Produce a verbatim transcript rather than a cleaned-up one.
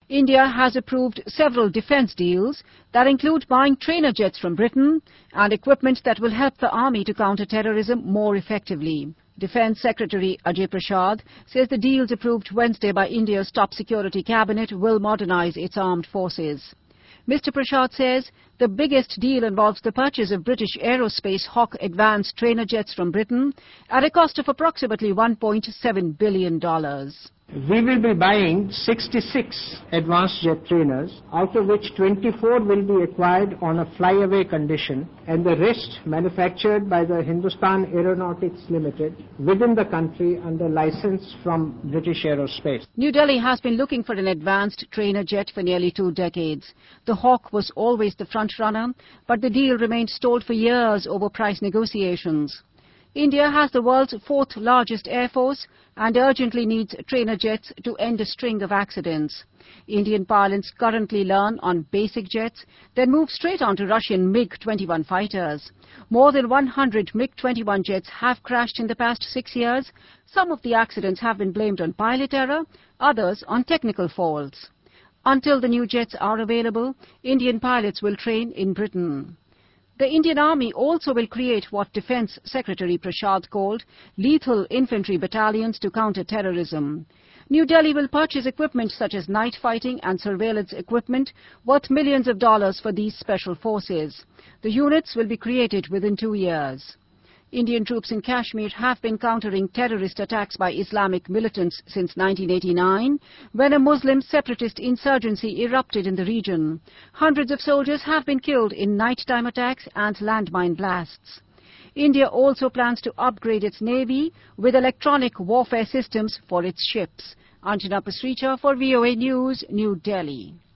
India has approved several defence deals that include buying trainer jets from Britain and equipment that will help the army to counter terrorism more effectively. Defence Secretary Ajay Prasad says the deals approved Wednesday by India's top security cabinet will modernise its armed forces. Mister Prasad says the biggest deal involves the purchase of British Aerospace Hawk advanced trainer jets from Britain at a cost of approximately one point seven billion dollars. We will be buying sixty-six advanced jet trainers, out of which twenty-four will be acquired on a flyaway condition and the rest manufactured by the Hindustan Aeronautics Limited within the country under license from British Aerospace. New Delhi has been looking for an advanced trainer jet for nearly two decades. The Hawk was always the front runner, but the deal remained stalled for years over price negotiations. India has the world's fourth largest air force and urgently needs trainer jets to end a string of accidents. Indian pilots currently learn on basic jets, then move straight on to Russian MiG twenty-one fighters. More than one hundred MiG twenty-one jets have crashed in the past six years. Some of the accidents have been blamed on pilot error, others on technical faults. Until the new jets are available, Indian pilots will train in Britain. The Indian Army also will create what Defence Secretary Prasad called lethal infantry battalions to counter terrorism. New Delhi will purchase equipment such as night fighting and surveillance equipment worth millions of dollars for these special forces. The units will be created within two years. Indian troops in Kashmir have been countering terrorist attacks by Islamic militants since nineteen eighty-nine, when a Muslim separatist insurgency erupted in the region. Hundreds of soldiers have been killed in nighttime attacks and landmine blasts. India also plans to upgrade its navy with electronic warfare systems for its ships. Anjana Pasricha for V O A News, New Delhi.